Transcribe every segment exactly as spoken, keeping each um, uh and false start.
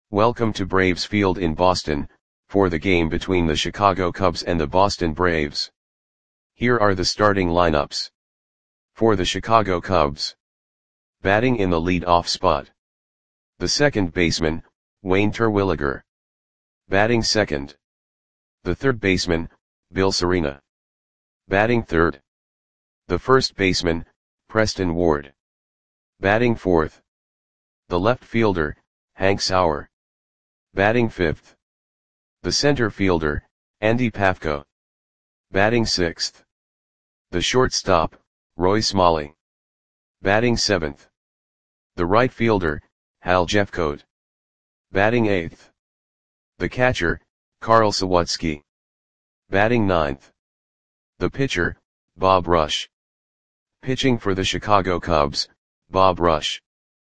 Welcome to Braves Field in Boston, for the game between the Chicago Cubs and the Boston Braves. Here are the starting lineups. For the Chicago Cubs. Batting in the lead-off spot. The second baseman, Wayne Terwilliger. Batting second. The third baseman, Bill Cerina. Batting third. The first baseman, Preston Ward. Batting fourth. The left fielder, Hank Sauer. Batting fifth. The center fielder, Andy Pafko. Batting sixth. The shortstop, Roy Smalley. Batting seventh. The right fielder, Hal Jeffcoat. Batting eighth. The catcher, Carl Sawatsky. Batting ninth. The pitcher, Bob Rush. Pitching for the Chicago Cubs, Bob Rush.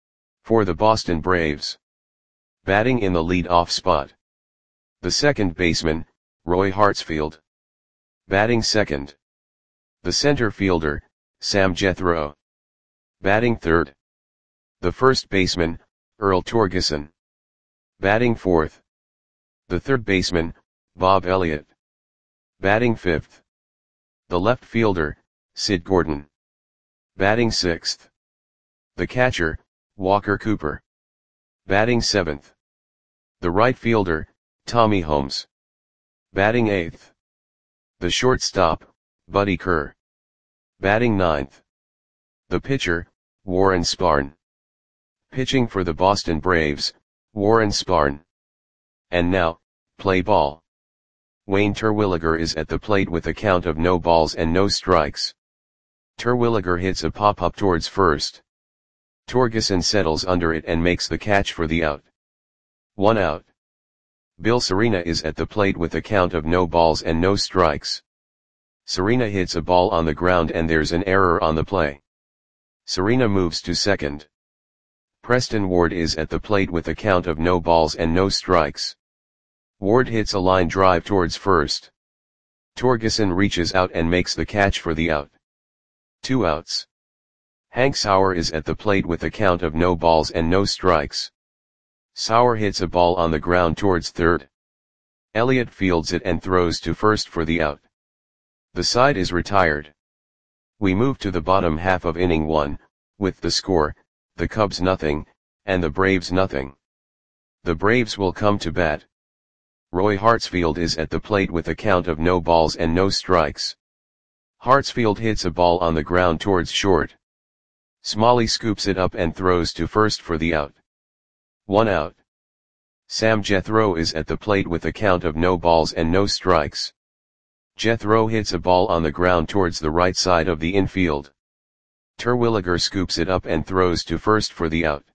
For the Boston Braves. Batting in the lead-off spot. The second baseman, Roy Hartsfield. Batting second. The center fielder, Sam Jethro. Batting third. The first baseman, Earl Torgeson. Batting fourth. The third baseman, Bob Elliott. Batting fifth. The left fielder, Sid Gordon. Batting sixth. The catcher, Walker Cooper. Batting seventh. The right fielder, Tommy Holmes. Batting eighth. The shortstop, Buddy Kerr. Batting ninth. The pitcher, Warren Spahn. Pitching for the Boston Braves, Warren Spahn. And now, play ball. Wayne Terwilliger is at the plate with a count of no balls and no strikes. Terwilliger hits a pop-up towards first. Torgeson settles under it and makes the catch for the out. One out. Bill Cerina is at the plate with a count of no balls and no strikes. Cerina hits a ball on the ground and there's an error on the play. Cerina moves to second. Preston Ward is at the plate with a count of no balls and no strikes. Ward hits a line drive towards first. Torgeson reaches out and makes the catch for the out. Two outs. Hank Sauer is at the plate with a count of no balls and no strikes. Sauer hits a ball on the ground towards third. Elliott fields it and throws to first for the out. The side is retired. We move to the bottom half of inning one, with the score, the Cubs nothing, and the Braves nothing. The Braves will come to bat. Roy Hartsfield is at the plate with a count of no balls and no strikes. Hartsfield hits a ball on the ground towards short. Smalley scoops it up and throws to first for the out. One out. Sam Jethro is at the plate with a count of no balls and no strikes. Jethro hits a ball on the ground towards the right side of the infield. Terwilliger scoops it up and throws to first for the out.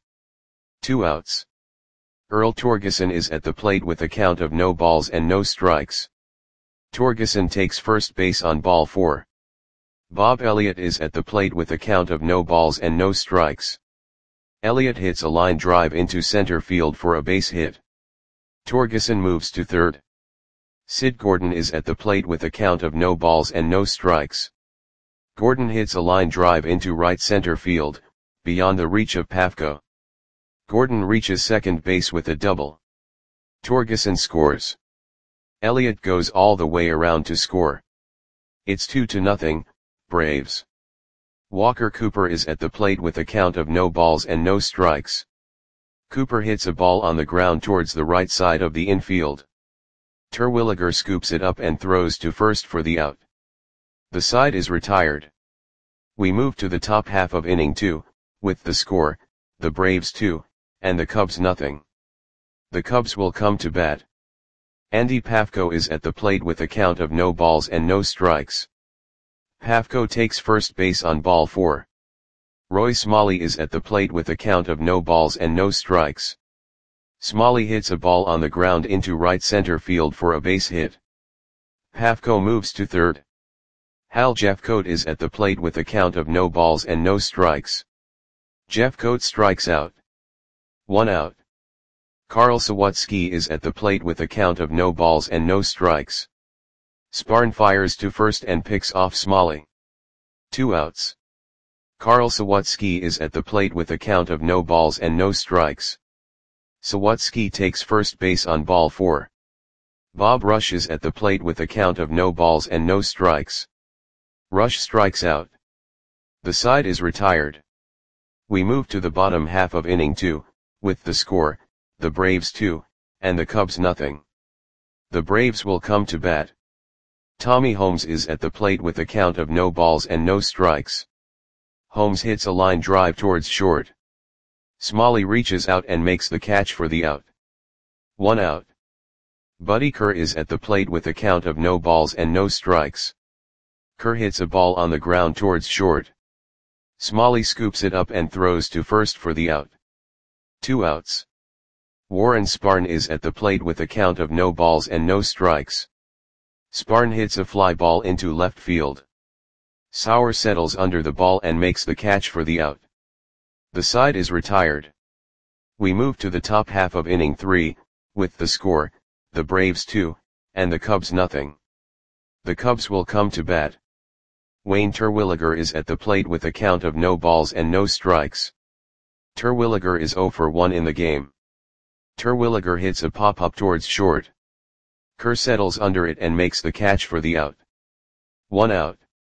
Two outs. Earl Torgeson is at the plate with a count of no balls and no strikes. Torgeson takes first base on ball four. Bob Elliott is at the plate with a count of no balls and no strikes. Elliott hits a line drive into center field for a base hit. Torgeson moves to third. Sid Gordon is at the plate with a count of no balls and no strikes. Gordon hits a line drive into right center field, beyond the reach of Pafko. Gordon reaches second base with a double. Torgeson scores. Elliott goes all the way around to score. It's two to nothing, Braves. Walker Cooper is at the plate with a count of no balls and no strikes. Cooper hits a ball on the ground towards the right side of the infield. Terwilliger scoops it up and throws to first for the out. The side is retired. We move to the top half of inning two, with the score, the Braves two, and the Cubs nothing. The Cubs will come to bat. Andy Pafko is at the plate with a count of no balls and no strikes. Pafko takes first base on ball four. Roy Smalley is at the plate with a count of no balls and no strikes. Smalley hits a ball on the ground into right center field for a base hit. Pafko moves to third. Hal Jeffcoat is at the plate with a count of no balls and no strikes. Jeffcoat strikes out. One out. Carl Sawatsky is at the plate with a count of no balls and no strikes. Spahn fires to first and picks off Smalley. Two outs. Carl Sawatsky is at the plate with a count of no balls and no strikes. Sawatsky takes first base on ball four. Bob rushes at the plate with a count of no balls and no strikes. Rush strikes out. The side is retired. We move to the bottom half of inning two, with the score, the Braves two, and the Cubs nothing. The Braves will come to bat. Tommy Holmes is at the plate with a count of no balls and no strikes. Holmes hits a line drive towards short. Smalley reaches out and makes the catch for the out. One out. Buddy Kerr is at the plate with a count of no balls and no strikes. Kerr hits a ball on the ground towards short. Smalley scoops it up and throws to first for the out. Two outs. Warren Spahn is at the plate with a count of no balls and no strikes. Spahn hits a fly ball into left field. Sauer settles under the ball and makes the catch for the out. The side is retired. We move to the top half of inning three, with the score, the Braves two, and the Cubs nothing. The Cubs will come to bat. Wayne Terwilliger is at the plate with a count of no balls and no strikes. Terwilliger is oh for one in the game. Terwilliger hits a pop-up towards short. Kerr settles under it and makes the catch for the out. One out.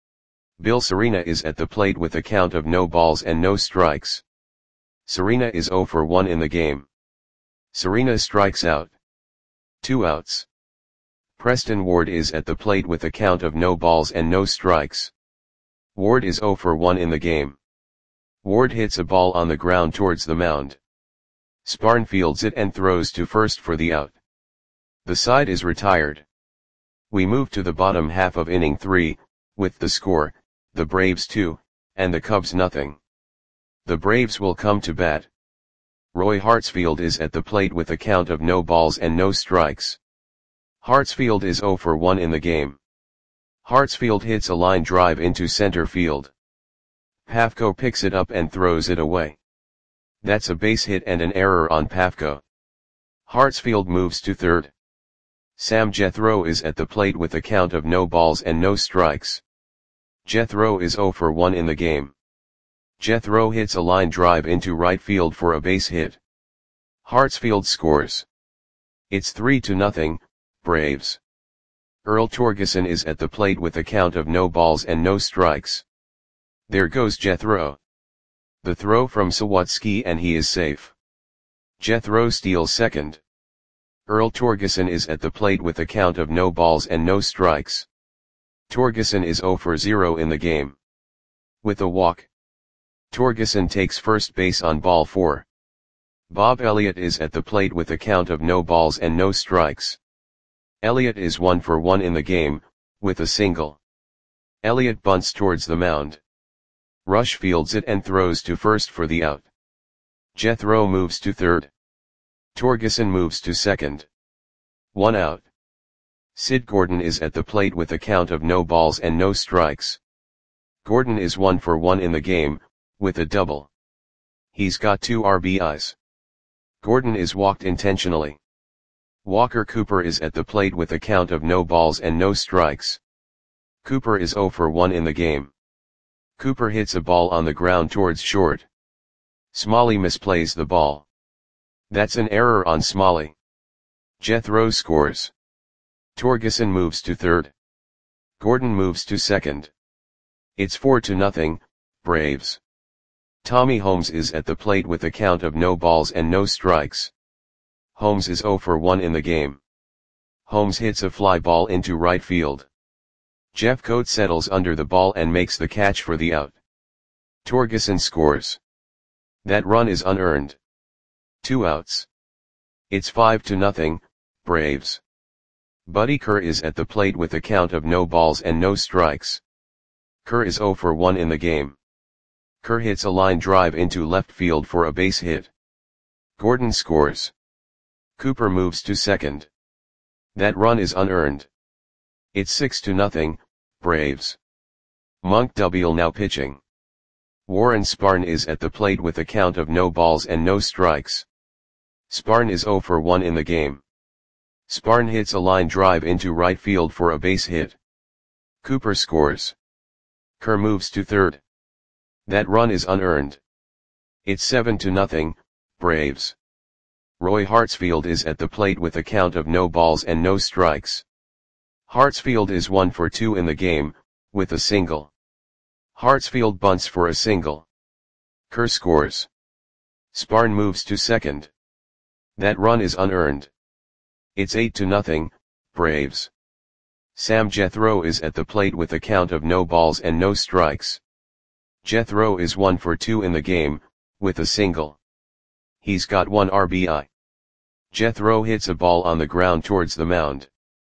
Bill Serena is at the plate with a count of no balls and no strikes. Serena is oh for one in the game. Serena strikes out. Two outs. Preston Ward is at the plate with a count of no balls and no strikes. Ward is oh for one in the game. Ward hits a ball on the ground towards the mound. Spahn fields it and throws to first for the out. The side is retired. We move to the bottom half of inning three, with the score, the Braves two, and the Cubs nothing. The Braves will come to bat. Roy Hartsfield is at the plate with a count of no balls and no strikes. Hartsfield is oh for one in the game. Hartsfield hits a line drive into center field. Pafko picks it up and throws it away. That's a base hit and an error on Pafko. Hartsfield moves to third. Sam Jethro is at the plate with a count of no balls and no strikes. Jethro is oh for one in the game. Jethro hits a line drive into right field for a base hit. Hartsfield scores. It's three to nothing, Braves. Earl Torgeson is at the plate with a count of no balls and no strikes. There goes Jethro. The throw from Sawatsky and he is safe. Jethro steals second. Earl Torgeson is at the plate with a count of no balls and no strikes. Torgeson is oh for zero in the game. With a walk. Torgeson takes first base on ball four. Bob Elliott is at the plate with a count of no balls and no strikes. Elliott is one for one in the game, with a single. Elliott bunts towards the mound. Rush fields it and throws to first for the out. Jethro moves to third. Torgeson moves to second. One out. Sid Gordon is at the plate with a count of no balls and no strikes. Gordon is one for one in the game, with a double. He's got two R B Is. Gordon is walked intentionally. Walker Cooper is at the plate with a count of no balls and no strikes. Cooper is oh for one in the game. Cooper hits a ball on the ground towards short. Smalley misplays the ball. That's an error on Smalley. Jethro scores. Torgeson moves to third. Gordon moves to second. It's four to nothing, Braves. Tommy Holmes is at the plate with a count of no balls and no strikes. Holmes is oh for one in the game. Holmes hits a fly ball into right field. Jeffcoat settles under the ball and makes the catch for the out. Torgeson scores. That run is unearned. Two outs. It's five to nothing, Braves. Buddy Kerr is at the plate with a count of no balls and no strikes. Kerr is oh for one in the game. Kerr hits a line drive into left field for a base hit. Gordon scores. Cooper moves to second. That run is unearned. It's six to nothing, Braves. Monk W now pitching. Warren Spahn is at the plate with a count of no balls and no strikes. Spahn is oh for one in the game. Spahn hits a line drive into right field for a base hit. Cooper scores. Kerr moves to third. That run is unearned. It's seven to nothing, Braves. Roy Hartsfield is at the plate with a count of no balls and no strikes. Hartsfield is one for two in the game, with a single. Hartsfield bunts for a single. Kerr scores. Sparn moves to second. That run is unearned. It's eight to nothing, Braves. Sam Jethro is at the plate with a count of no balls and no strikes. Jethro is one for two in the game, with a single. He's got one R B I. Jethro hits a ball on the ground towards the mound.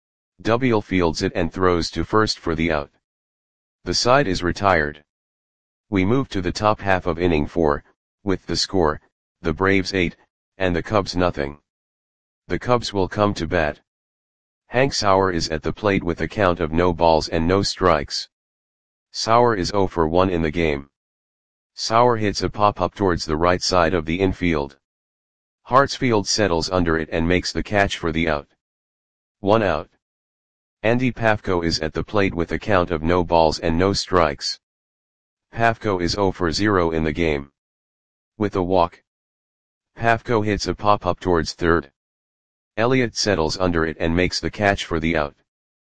Double fields it and throws to first for the out. The side is retired. We move to the top half of inning four, with the score, the Braves eight, and the Cubs nothing. The Cubs will come to bat. Hank Sauer is at the plate with a count of no balls and no strikes. Sauer is zero for one in the game. Sauer hits a pop-up towards the right side of the infield. Hartsfield settles under it and makes the catch for the out. One out. Andy Pafko is at the plate with a count of no balls and no strikes. Pafko is zero for zero in the game. With a walk. Pafko hits a pop-up towards third. Elliott settles under it and makes the catch for the out.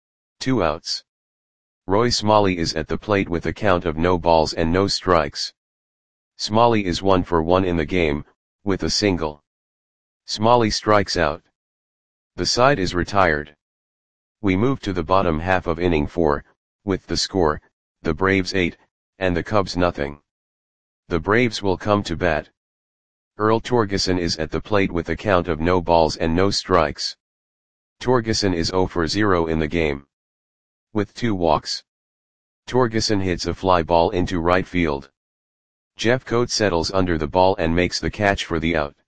Two outs. Roy Smalley is at the plate with a count of no balls and no strikes. Smalley is one for one in the game, with a single. Smalley strikes out. The side is retired. We move to the bottom half of inning four, with the score, the Braves eight, and the Cubs nothing. The Braves will come to bat. Earl Torgeson is at the plate with a count of no balls and no strikes. Torgeson is zero for zero in the game. With two walks. Torgeson hits a fly ball into right field. Jeff Coate settles under the ball and makes the catch for the out.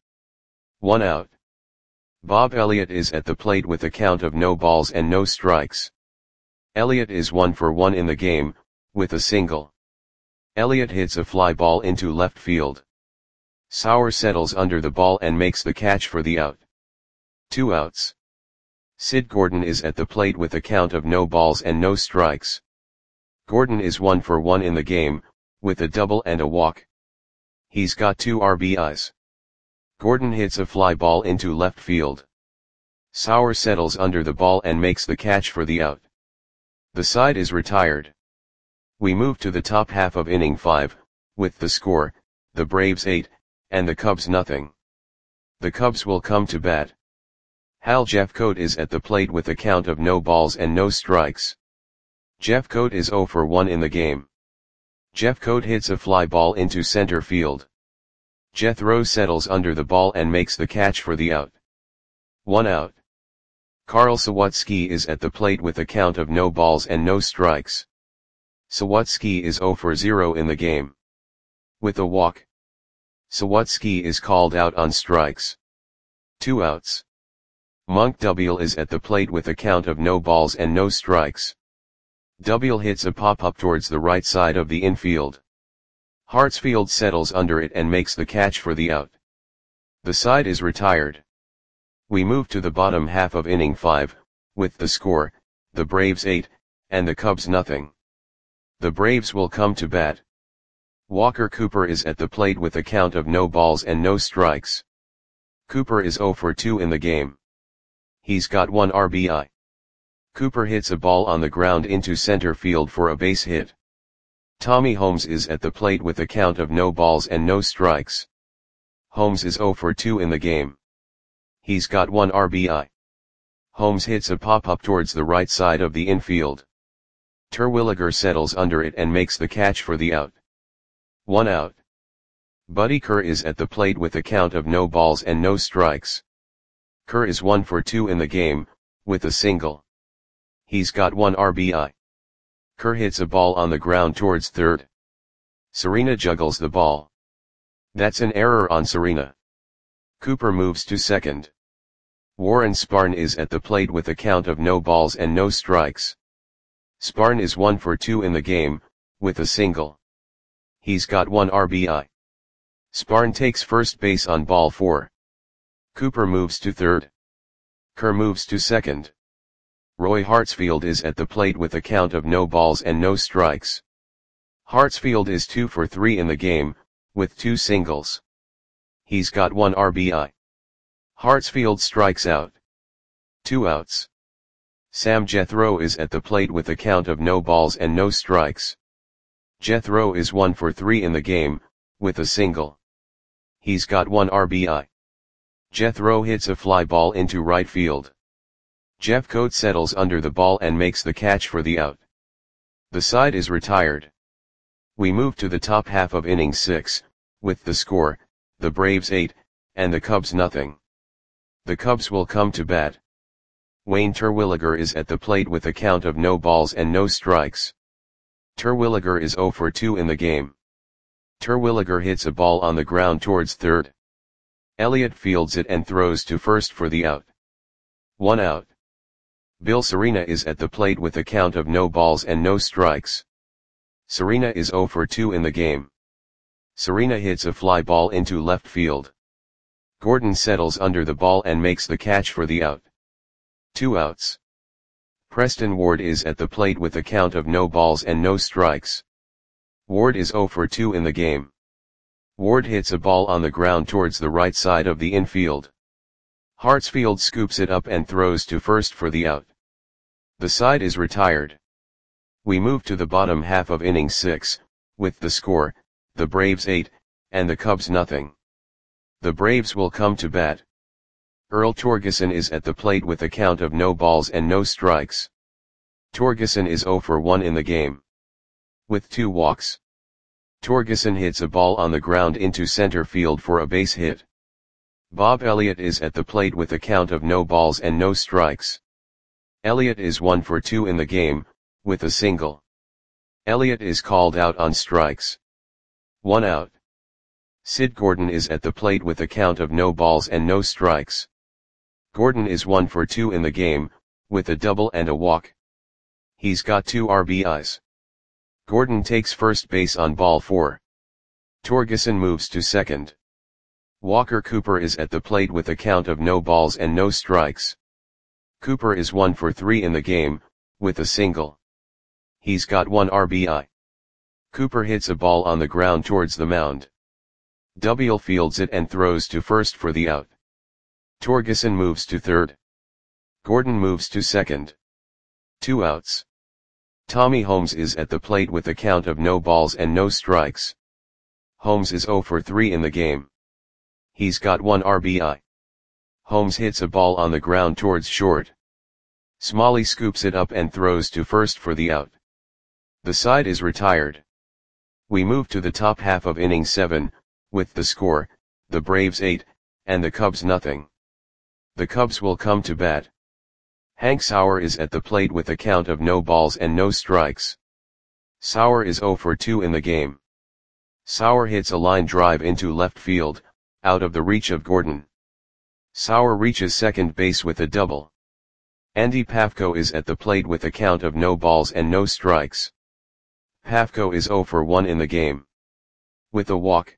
One out. Bob Elliott is at the plate with a count of no balls and no strikes. Elliott is one for one in the game, with a single. Elliott hits a fly ball into left field. Sauer settles under the ball and makes the catch for the out. Two outs. Sid Gordon is at the plate with a count of no balls and no strikes. Gordon is one for one in the game, with a double and a walk. He's got two R B Is. Gordon hits a fly ball into left field. Sauer settles under the ball and makes the catch for the out. The side is retired. We move to the top half of inning five, with the score, the Braves eight, and the Cubs nothing. The Cubs will come to bat. Hal Jeffcoat is at the plate with a count of no balls and no strikes. Jeffcoat is zero for one in the game. Jeffcoat hits a fly ball into center field. Jethro settles under the ball and makes the catch for the out. One out. Carl Sawatsky is at the plate with a count of no balls and no strikes. Sawatsky is zero for zero in the game. With a walk. Sawatsky is called out on strikes. Two outs. Monk Double is at the plate with a count of no balls and no strikes. Double hits a pop-up towards the right side of the infield. Hartsfield settles under it and makes the catch for the out. The side is retired. We move to the bottom half of inning five, with the score, the Braves eight, and the Cubs nothing. The Braves will come to bat. Walker Cooper is at the plate with a count of no balls and no strikes. Cooper is zero for two in the game. He's got one R B I. Cooper hits a ball on the ground into center field for a base hit. Tommy Holmes is at the plate with a count of no balls and no strikes. Holmes is zero for two in the game. He's got one R B I. Holmes hits a pop-up towards the right side of the infield. Terwilliger settles under it and makes the catch for the out. One out. Buddy Kerr is at the plate with a count of no balls and no strikes. Kerr is one for two in the game, with a single. He's got one R B I. Kerr hits a ball on the ground towards third. Serena juggles the ball. That's an error on Serena. Cooper moves to second. Warren Sparn is at the plate with a count of no balls and no strikes. Sparn is one for two in the game, with a single. He's got one R B I. Sparn takes first base on ball four. Cooper moves to third. Kerr moves to second. Roy Hartsfield is at the plate with a count of no balls and no strikes. Hartsfield is two for three in the game, with two singles. He's got one R B I. Hartsfield strikes out. Two outs. Sam Jethro is at the plate with a count of no balls and no strikes. Jethro is one for three in the game, with a single. He's got one R B I. Jethro hits a fly ball into right field. Jeffcoat settles under the ball and makes the catch for the out. The side is retired. We move to the top half of inning six, with the score, the Braves eight, and the Cubs nothing. The Cubs will come to bat. Wayne Terwilliger is at the plate with a count of no balls and no strikes. Terwilliger is zero for two in the game. Terwilliger hits a ball on the ground towards third. Elliott fields it and throws to first for the out. One out. Bill Serena is at the plate with a count of no balls and no strikes. Serena is zero for two in the game. Serena hits a fly ball into left field. Gordon settles under the ball and makes the catch for the out. Two outs. Preston Ward is at the plate with a count of no balls and no strikes. Ward is zero for two in the game. Ward hits a ball on the ground towards the right side of the infield. Hartsfield scoops it up and throws to first for the out. The side is retired. We move to the bottom half of inning six, with the score, the Braves eight, and the Cubs nothing. The Braves will come to bat. Earl Torgeson is at the plate with a count of no balls and no strikes. Torgeson is zero for one in the game. With two walks. Torgeson hits a ball on the ground into center field for a base hit. Bob Elliott is at the plate with a count of no balls and no strikes. Elliott is one for two in the game, with a single. Elliott is called out on strikes. One out. Sid Gordon is at the plate with a count of no balls and no strikes. Gordon is one for two in the game, with a double and a walk. He's got two R B Is. Gordon takes first base on ball four. Torgeson moves to second. Walker Cooper is at the plate with a count of no balls and no strikes. Cooper is one for three in the game, with a single. He's got one R B I. Cooper hits a ball on the ground towards the mound. Double fields it and throws to first for the out. Torgeson moves to third. Gordon moves to second. Two outs. Tommy Holmes is at the plate with a count of no balls and no strikes. Holmes is zero for three in the game. He's got one R B I. Holmes hits a ball on the ground towards short. Smalley scoops it up and throws to first for the out. The side is retired. We move to the top half of inning seven, with the score, the Braves eight, and the Cubs nothing. The Cubs will come to bat. Hank Sauer is at the plate with a count of no balls and no strikes. Sauer is zero for two in the game. Sauer hits a line drive into left field, out of the reach of Gordon. Sauer reaches second base with a double. Andy Pafko is at the plate with a count of no balls and no strikes. Pafko is zero for one in the game. With a walk.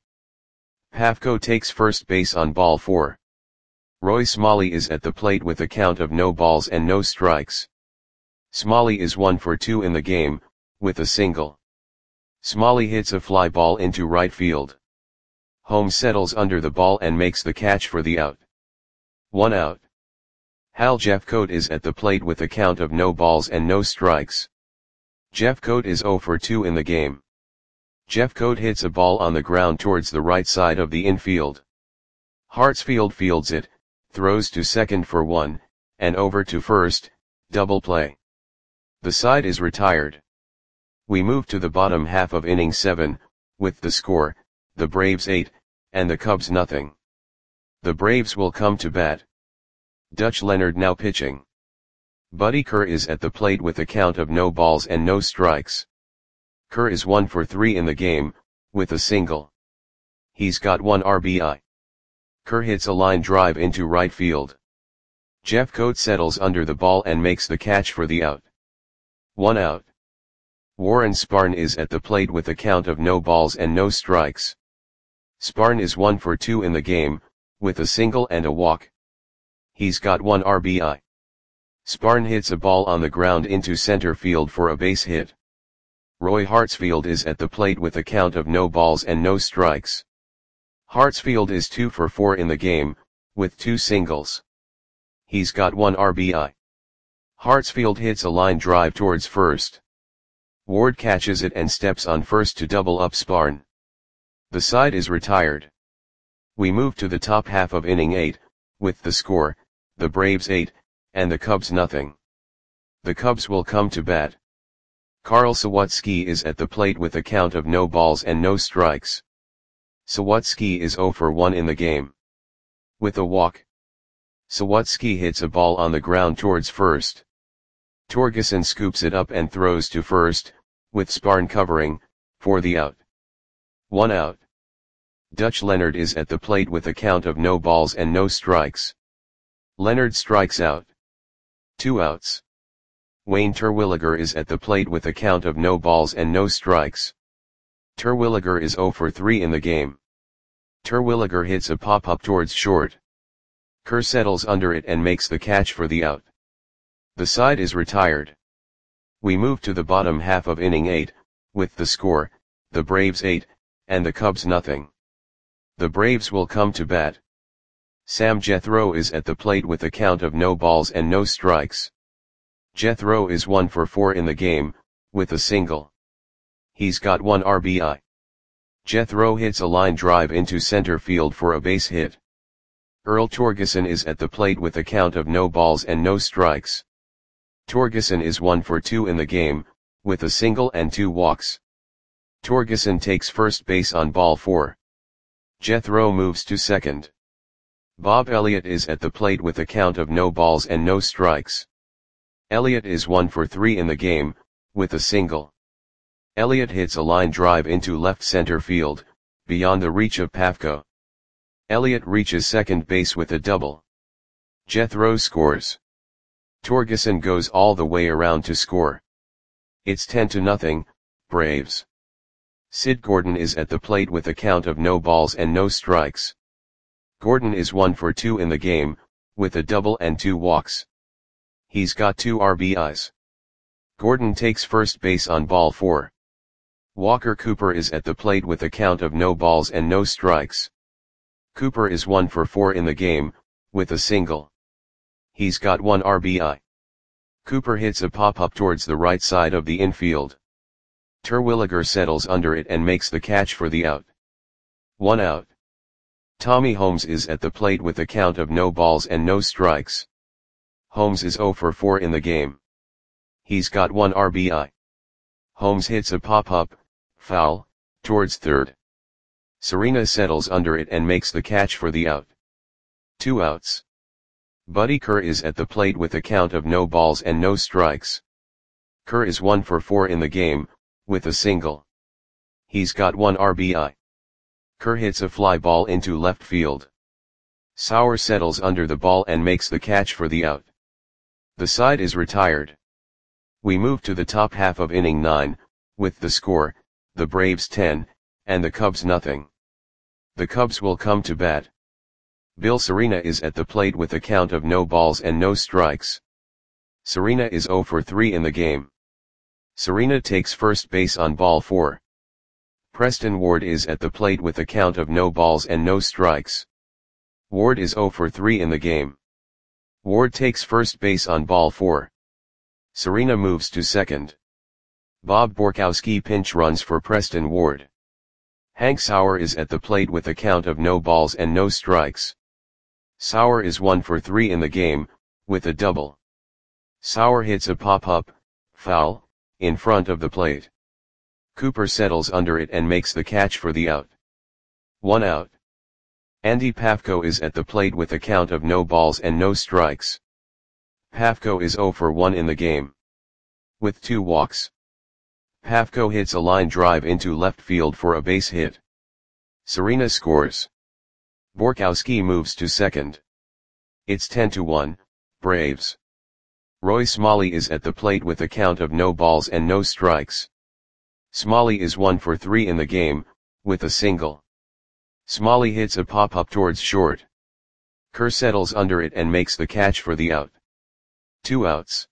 Pafko takes first base on ball four. Roy Smalley is at the plate with a count of no balls and no strikes. Smalley is one for two in the game, with a single. Smalley hits a fly ball into right field. Holmes settles under the ball and makes the catch for the out. One out. Hal Jeffcoat is at the plate with a count of no balls and no strikes. Jeffcoat is zero for two in the game. Jeffcoat hits a ball on the ground towards the right side of the infield. Hartsfield fields it, throws to second for one, and over to first, double play. The side is retired. We move to the bottom half of inning seven, with the score, the Braves eight, and the Cubs nothing. The Braves will come to bat. Dutch Leonard now pitching. Buddy Kerr is at the plate with a count of no balls and no strikes. Kerr is one for three in the game, with a single. He's got one R B I. Kerr hits a line drive into right field. Jeffcoat settles under the ball and makes the catch for the out. One out. Warren Spahn is at the plate with a count of no balls and no strikes. Spahn is one for two in the game, with a single and a walk. He's got one R B I. Spahn hits a ball on the ground into center field for a base hit. Roy Hartsfield is at the plate with a count of no balls and no strikes. Hartsfield is two for four in the game, with two singles. He's got one R B I. Hartsfield hits a line drive towards first. Ward catches it and steps on first to double up Sparn. The side is retired. We move to the top half of inning eight, with the score, the Braves eight, and the Cubs nothing. The Cubs will come to bat. Carl Sawatsky is at the plate with a count of no balls and no strikes. Sawatsky is zero for one in the game. With a walk. Sawatsky hits a ball on the ground towards first. Torgeson scoops it up and throws to first, with Sparn covering, for the out. One out. Dutch Leonard is at the plate with a count of no balls and no strikes. Leonard strikes out. Two outs. Wayne Terwilliger is at the plate with a count of no balls and no strikes. Terwilliger is zero for three in the game. Terwilliger hits a pop-up towards short. Kerr settles under it and makes the catch for the out. The side is retired. We move to the bottom half of inning eight, with the score, the Braves eight, and the Cubs nothing. The Braves will come to bat. Sam Jethro is at the plate with a count of no balls and no strikes. Jethro is one for four in the game, with a single. He's got one R B I. Jethro hits a line drive into center field for a base hit. Earl Torgeson is at the plate with a count of no balls and no strikes. Torgeson is one for two in the game, with a single and two walks. Torgeson takes first base on ball four. Jethro moves to second. Bob Elliott is at the plate with a count of no balls and no strikes. Elliott is one for three in the game, with a single. Elliott hits a line drive into left center field, beyond the reach of Pafko. Elliott reaches second base with a double. Jethro scores. Torgeson goes all the way around to score. It's ten to nothing, Braves. Sid Gordon is at the plate with a count of no balls and no strikes. Gordon is one for two in the game, with a double and two walks. He's got two R B Is. Gordon takes first base on ball four. Walker Cooper is at the plate with a count of no balls and no strikes. Cooper is one for four in the game, with a single. He's got one R B I. Cooper hits a pop-up towards the right side of the infield. Terwilliger settles under it and makes the catch for the out. One out. Tommy Holmes is at the plate with a count of no balls and no strikes. Holmes is zero for four in the game. He's got one R B I. Holmes hits a pop-up, foul, towards third. Serena settles under it and makes the catch for the out. Two outs. Buddy Kerr is at the plate with a count of no balls and no strikes. Kerr is one for four in the game, with a single. He's got one R B I. Kerr hits a fly ball into left field. Sauer settles under the ball and makes the catch for the out. The side is retired. We move to the top half of inning nine, with the score, the Braves ten, and the Cubs nothing. The Cubs will come to bat. Bill Serena is at the plate with a count of no balls and no strikes. Serena is zero for three in the game. Serena takes first base on ball four. Preston Ward is at the plate with a count of no balls and no strikes. Ward is zero for three in the game. Ward takes first base on ball four. Serena moves to second. Bob Borkowski pinch runs for Preston Ward. Hank Sauer is at the plate with a count of no balls and no strikes. Sauer is one for three in the game, with a double. Sauer hits a pop-up, foul, in front of the plate. Cooper settles under it and makes the catch for the out. One out. Andy Pafko is at the plate with a count of no balls and no strikes. Pafko is zero for one in the game. With two walks. Pafko hits a line drive into left field for a base hit. Serena scores. Borkowski moves to second. It's ten to one, Braves. Roy Smalley is at the plate with a count of no balls and no strikes. Smalley is one for three in the game, with a single. Smalley hits a pop-up towards short. Kerr settles under it and makes the catch for the out. Two outs.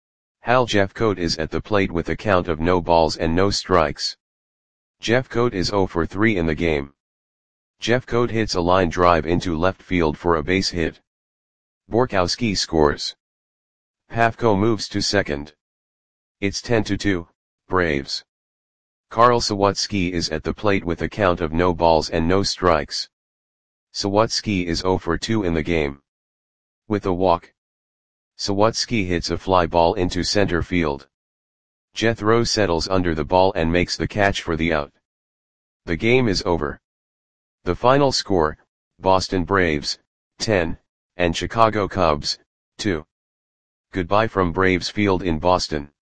Hal Jeffcoat is at the plate with a count of no balls and no strikes. Jeffcoat is zero for three in the game. Jeffcoat hits a line drive into left field for a base hit. Borkowski scores. Pafko moves to second. It's ten to two, Braves. Karl Sawatzki is at the plate with a count of no balls and no strikes. Sawatzki is zero for two in the game. With a walk, Sawatzki hits a fly ball into center field. Jethro settles under the ball and makes the catch for the out. The game is over. The final score, Boston Braves, ten, and Chicago Cubs, two. Goodbye from Braves Field in Boston.